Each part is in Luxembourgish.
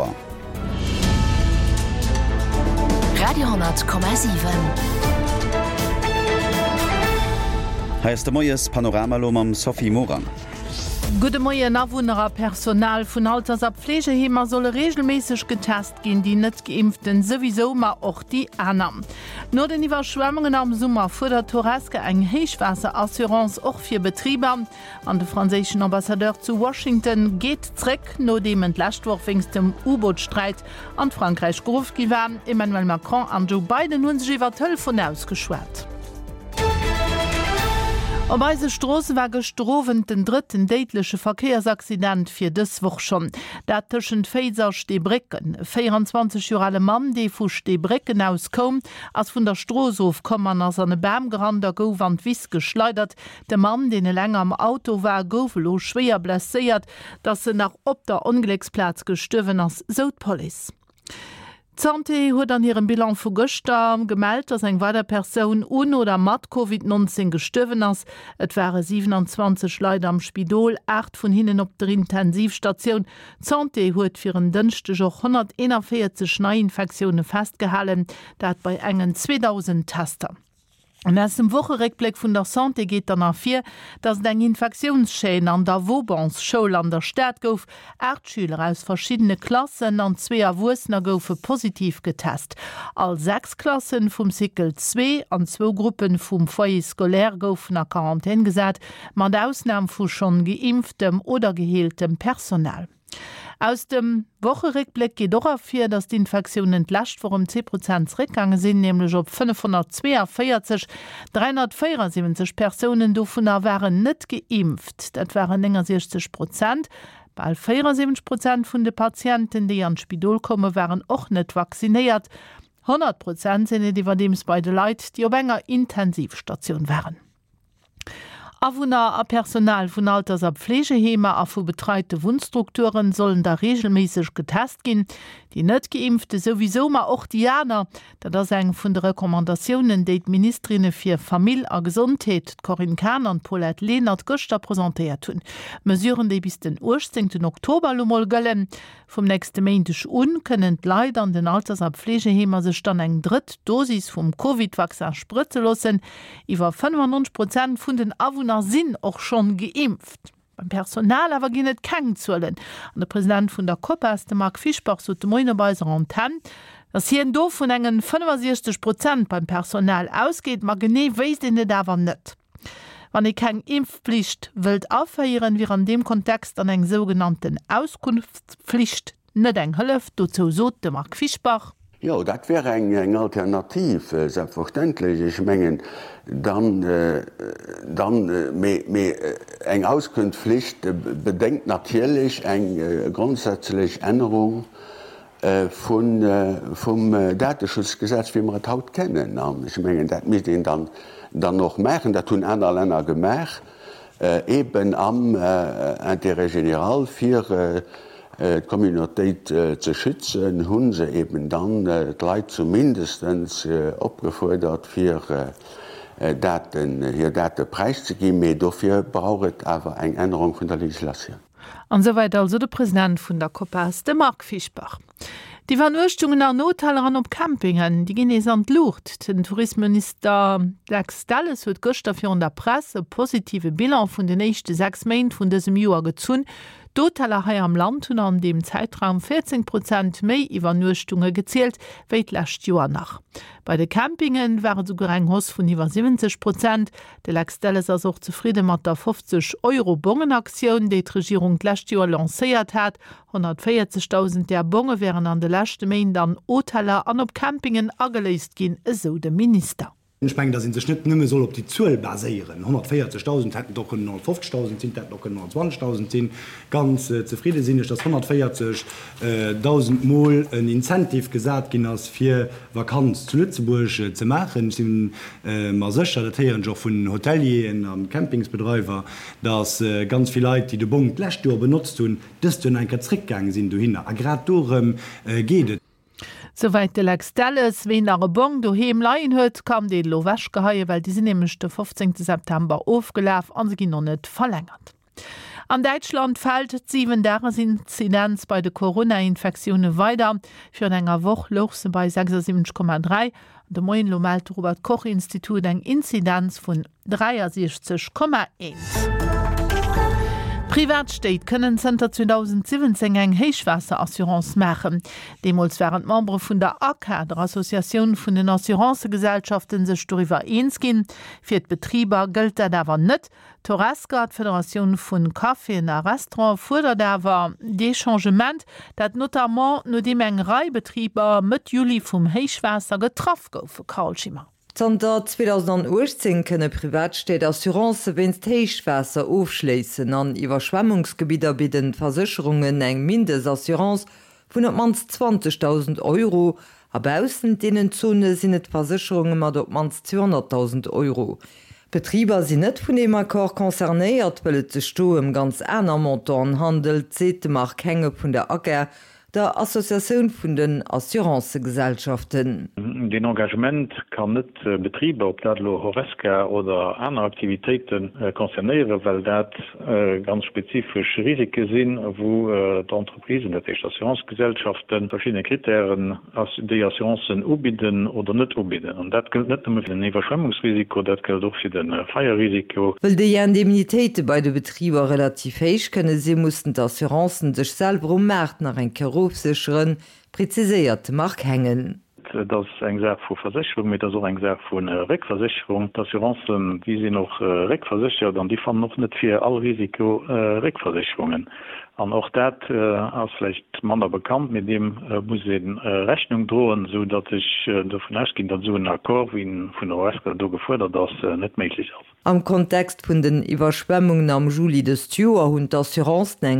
Bauer. Radio 10,7. Heißt der Moes Panoramalom am Sophie Morang. Gute Moie Nawunnerer Personal vun Alters ab Pflegehemer solle regelmäßig getest gin die net geimpften sowieso ma och die Anam. Nur den Iwerschwemmungen am Summer vor der Toureske eng Heichwasserassurance och fir Betrieber. An de franzesischen Ambassadeur zu Washington geht zreck no dem Entlachtwurfings dem U-Boot-Streit an Frankreich Grofki war Emmanuel Macron an Joe Biden hun sich iwwer Telefon ausgeschwert. Op eise Strosse war gestrowen den dritten deitliche Verkehrsaccident fir dës woch schon. Dat tschen Féiser Stebricken. 24-jurale Mann, dei vu Stebricken auskom, ass vun der Strosof kom an ass an e Bämgrander gouf an wies geschleudert. De Mann, den e länger am Auto war, goufelo schwer blesséiert, dat se nach op der Ungelecksplatz gestëwen ass Soutpolice. Santé huet an ihrem Bilan vu Göster gemeldt, dass eng weiter Person oder mat COVID-19 gestøwen ass. Et waren 27 Leute am Spidol, 8 von hinnen op der Intensivstation. Santé huet fir en dënchte joch 141 Neuinfektionen festgehalen, dat bei engen 2000 Tester. Und aus dem Wocherekblick vun der Santé geht dann afir, dass deng Infektionsschäden an der Wobans Schule an der Stadt gouf, 8 Schüler aus verschiedene Klassen an 2 Erwussner goufe positiv getest. All 6 Klassen vom Cycle 2 an 2 Gruppen vom Foyer Scolaire goufen nach Quarantäne gesat, mat Ausnahme vu schon geimpftem oder geheeltem Personal. Aus dem Wocherekblick geht doch afir, dass die Infektionen entlascht vor 10% Rückgange sind, nämlich op 542, 374 Personen davon waren nicht geimpft. Das waren 60%. Bei 74% von den Patienten, die an Spidol kommen, waren auch nicht vacciniert. 100% sind die bei den Leuten, die auf einer Intensivstation waren. Awunner a Personal vun Alters ab Pflegehemer a vu betreite Wundstrukturen sollen da regelmäßig getest gin. Die net geimpfte sowieso ma och Diana, da das eng vun de Rekommandationen déit Ministrine fir Famill a Gesundheit Corinne Kahn an Paulette Lehnert Göster präsentiert hun. Mesuren déi bis den 18. Oktober lummel gëllen. Vom nächste Mäintech können Leider an den Alters ab Pflegehemer sech dann eng dritt Dosis vom Covid-Vaccin spritze lossen. Iwer 95% vun den Awunner sind auch schon geimpft. Beim Personal aber gi net keng zullen. An der Präsident vun der Kopas, de Mark Fischbach, so de Moinebeiser Antenne, dass hier en do vun engen 65% beim Personal ausgeht, mag gene weis den dawer net. Wann ich kein Impfpflicht wilt aufheieren, wie an dem Kontext an eng sogenannten Auskunftspflicht net eng hëlleft, dazu so de Mark Fischbach. Ja, dat wäre eng Alternativ, selbstverständlich. Ich mengen dann eng Auskunftspflicht bedenkt natürlich eng grundsätzlich Änderung vom Datenschutzgesetz, wie wir es haut kennen. Ich mengen dat mit den dann noch machen, dat tun andere Länder gemacht, eben am Intérêt général für Communitéit ze schützen, hunn se eben dann Leiit zumindest opgefordert fir Daten preiszugeben, méi dofir brauchet awer eng Änderung vun der Legislation. An soweit also der Präsident vun der Kopas, de Mark Fischbach. Die Vernurchtungen an Notteilern op Campingen, die gene an Lucht. Den Tourismusminister Lex Dalles huet Gösterfir an der Presse positive Bilan vun den nächste 6 Main vun diesem Joer gezun. Dotaler hai am Land hun an dem Zeitraum 14% méi iwwer Nurchtunge gezielt, wéit lächt Joer nach. Bei de Campingen waren sogar eng Hoss vun iwwer 70%. De Lex Dalles as auch zufrieden mat der 50 € Bongenaktion, déi d'Regierung lächt Joer lancéiert hat. 140.000 der Bonge wären an de lächte Main dann Hoteller an op Campingen ageleist gin, eso de Minister. Ich meine, da sind sie nicht mehr so auf die Zoll basieren. 140.000 hätten doch 150.000 sind, hätten doch 120.000 sind. Ganz zufrieden sind ich, dass 140.000 Mal ein Incentive gesagt ging, als für Vakanz zu Lützeburg zu machen. Sind mal sicher, dass hier auch von Hoteliers und Campingsbetreiber, dass ganz viele Leute, die den Bon letztes Jahr benutzt haben, das dann ein zurückgegangen sind dahin. Gerade darum geht es. Soweit de Lex Dalles, wen er Bon doheem leiien huet, kam de lo wäsch geheie, weil die sind nämlich den 15. September aufgelaufen und sie noch nicht verlängert. An Deutschland fällt 7 Inzidenz bei de Corona-Infektionen weiter. Für enger Woche lochse bei 76,3. De Moin Lomalt Robert Koch Institut eng Inzidenz von 63,1. Privatstäit können Center 2017 eng Heichwasserassurance machen. Demols wären Membre vun der AK, der Assoziation vun den Assurancegesellschaften sech darüber eins gin. Fir d Betrieber gilt dat awer net. Toraska, Föderation vun Kaffee a Restaurant fordert dawer de Changement, dat notamment no dem eng Reibetrieber mit Juli vum Heichwasser getroffen goufe. Karl Schimmer. Zter 2018 kënne Privatstäit Assurance wennst Heichwasser aufschleessen an Iwerschwemmungsgebieter bidden Versicherungen eng Mindesassurance vun op mans 20.000 €, abaussen denen Zone sinnet Versicherungen mat op mans 200.000 €. Betrieber sinn net vun dem Akkor konzernéiert, wëllet ze Stoem ganz ennner Montan handelt, sete mark henge vun der AG, der Assoziation vun den Assurancegesellschaften. Den Engagement kann net Betriebe op datlo Horeska oder andere Aktivitäten konzernieren, weil dat ganz spezifisch Risiken sinn, wo d'Entreprisen, dat Assurancegesellschaften verschiedene Kriterien die Assuranzen ubieden oder net ubieden. Und dat gilt net nur für den Überschwemmungsrisiko, dat gilt auch für den Feierrisiko. Weil die Indemnitäten bei den Betrieben relativ heich können, sie mussten die Assuranzen sich selber Märkte nach ein Berufssicheren präzisiert mark hängen. Das ist eng Sache von Versicherung, mit so eng Sache von Rückversicherung. Assuranzen, wie sie noch rückversichert, dann die fanden noch nicht für all Risiko Rückversicherungen. Und auch das als vielleicht man da bekannt, mit dem muss eben Rechnung drohen, so dass ich davon ausgehe, dass so ein Akkord wie von der OSK gefordert das nicht möglich ist. Am Kontext von den Überschwemmungen am Juli des Jahr und die Assurance eng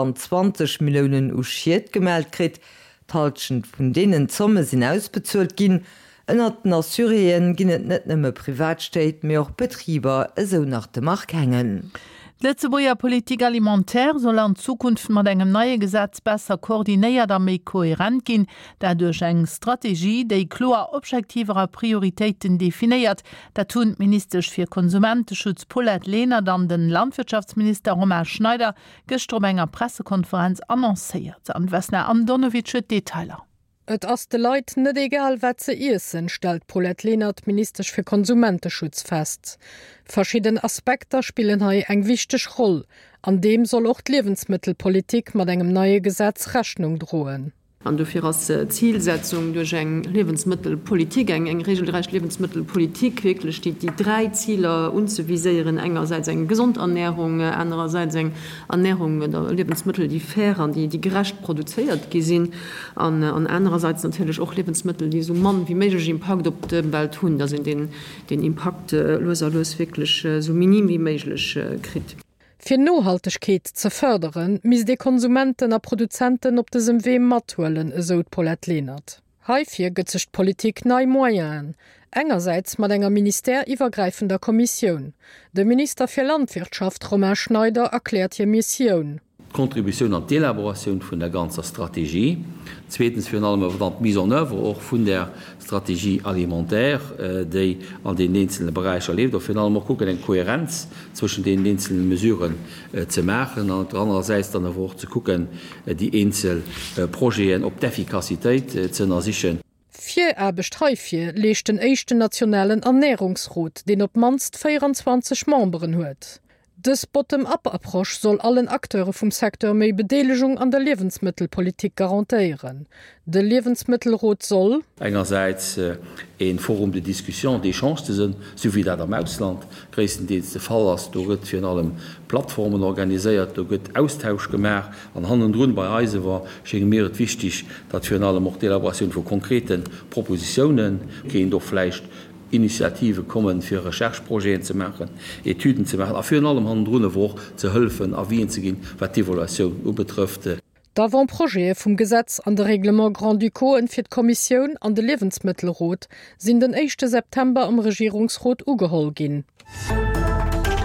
120 Millionen Uschiet gemeldet kriegt, Talschend von denen Summe sind ausbezahlt gin, ënnert den Assyrien ginnet net nëmme Privatstäit mehr auch Betrieber so nach dem Markt hängen. Letzeboer Politik alimentär soll an Zukunft mat engem neue Gesetz besser koordinéiert a méi kohärent gin, dadurch eng Strategie déi klar objektiverer Prioritäten definiiert, dat tun Ministersch fir Konsumentenschutz Paulette Lehner dann den Landwirtschaftsminister Roman Schneider gestern enger Pressekonferenz annoncéiert. An Wesner Andonowitsch Detailer. Et ass de Leiit net egal wat ze Issen, stellt Paulette Lehnert Ministersch fir Konsumentenschutz fest. Verschieden Aspekter spielen hai eng wichteg Roll, an dem soll och d'Lebensmittelpolitik mat engem neue Gesetz Rechnung drohen. An dofir as Zielsetzung durch eng Lebensmittelpolitik eng regelrecht Lebensmittelpolitik wirklich steht die 3 Ziele unzuvisieren, engerseits eng Gesundernährung, andererseits eng Ernährung der Lebensmittel, die fair an die gerecht produziert gesinn, an andererseits natürlich auch Lebensmittel, die so man wie möglich Impact op de Welt tun, da sind den Impact loserlos wirklich so minim wie möglich krit. Für Nohaltegkeet ze förderen, mis de Konsumenten a Produzenten op desem Wem matuelen so Paulette Lehnert. Haifir gëtzecht Politik nei Moyen. Engerseits mat enger ministeriwwergreifender Kommission. De Minister fir Landwirtschaft Roman Schneider erklärt je Mission. Kontribution an d'Elaboration vun der ganzer Strategie. Zweitens für allem mise en œuvre auch vun der Strategie alimentaire, die an den einzelnen Bereich erlebt, auf allem auch gucken en Kohärenz zwischen den einzelnen Mesuren zu machen, und andererseits dann auch zu gucken, die Einzelprojekte op d'Effikazität zu ersichern. 4 Erbestreifie lecht den echten nationalen Ernährungsrat, den op manst 24 Membern huet. Das Bottom-up-Approach soll allen Akteure vom Sektor méi Bedeligung an der Lebensmittelpolitik garantieren. Der Lebensmittelrat soll einerseits ein Forum de Diskussion die Chance sind, so wie dat am Ausland größtenteils der Fall ist, da wird für allem Plattformen organisiert, da wird Austausch gemacht, an Hand und Rund bei Eise war schien mir wichtig, dass für allem auch die Elaboration von konkreten Propositionen gehen doch vielleicht Initiative kommen für Rechercheprojekte zu machen, Etüden zu machen, für allem Hand runne wo zu helfen, erwähnen zu gehen, was die Evaluation betrifft. D'Avantprojet vum Gesetz an de Reglement Grand Duco en fir d'Kommission an de Lebensmittelrat sind den 1. September am Regierungsrat ugeholl gin.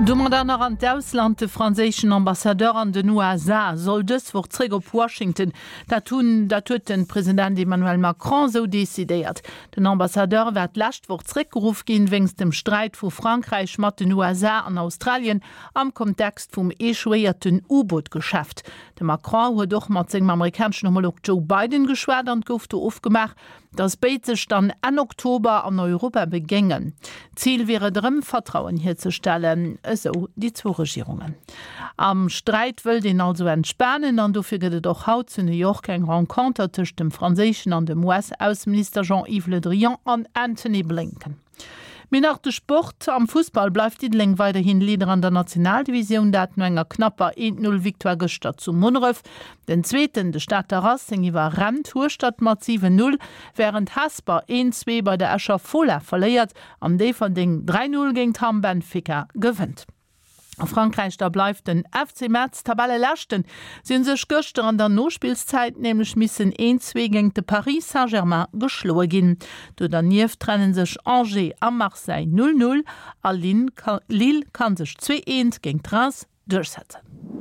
Dummer dannnner an d'Ausland de franzéschen Ambassadeur an den USA soll dës woch zrég op Washington, dat huet den Präsident Emmanuel Macron so desideiert. Den Ambassadeur werd lascht woch zréckgeruf ginn wéngst dem Streit vu Frankreich mat den USA an Australien am Kontext vum eschwéierten U-Boot-Geschäft. De Macron huet doch mat segem amerikaschen Homolog Joe Biden geschwert an gouft ofgemacht, dats Beizech dann an Oktober an Europa begängen. Ziel wäre drem Vertrauen herzustellen, eso die zwei Regierungen. Am Streit will den also entspannen, an dofir gët doch haut zu New York eng Rencontre tech dem Franzéschen an dem US-Außenminister Jean-Yves Le Drian an Anthony Blinken. Min nach de Sport am Fußball bleifft die leng weiterhin Lieder an der Nationaldivision, dat no enger knapper 1-0 Viktoire gestat zu Munref. Den zweiten de Stadt der Rassing iwwer Renntourstadt mat 7-0, während Hasper 1-2 bei der Escher Fola verleiert, am dee von den 3-0 gegen Ham Benfica gewinnt. A Frankreich da bleif den FC Metz Tabelle lächten, sinn sech Göster an der Nospielszeit nämlich missen 1-2 gegen de Paris Saint-Germain geschloe gin. Do danief trennen sech Angers am Marseille 0-0, a Lille kann sech 2-1 gegen Reims durchsetzen.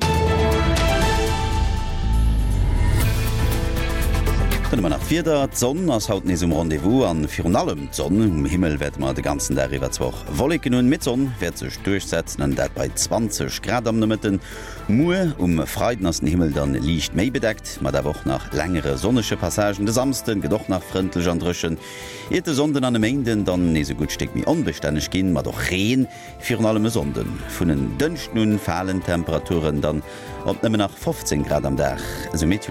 Nach 4 Sonne ass haut nes um Rendevous an Fionalem Sonne um Himmel wett mat de ganzen Deriwwerwoch. Wollleken hun mit Sonn werd sech durchsetzen an dat bei 20 Grad am Nëmmetten. Mue Freiden ass den Himmel dann liicht méi bedeckt, mat der woch nach längere sonnesche Passagen de samsten gedoch nach frontlech anrschen. Ete Sonden an de Mengden dann ne so gut steck mi onbestänneg ginn, mat doch reen fir allem Sonden. Vun den dëncht nun fallen Temperaturen dann op nëmme nach 15 Grad am Dach.